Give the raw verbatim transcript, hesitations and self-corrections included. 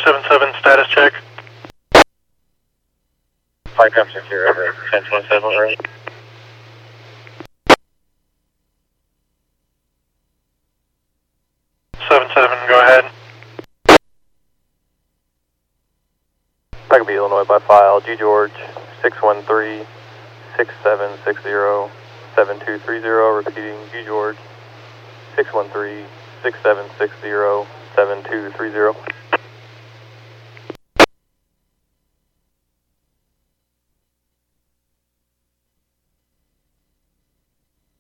seven seven, status check. Flight Craft Secure over ten twenty-seven, right? seven seven, go ahead. Peggy, Illinois by file, G George, six one three, six seven six zero, seven two three zero, repeating G George, six one three, six seven six zero, seven two three zero.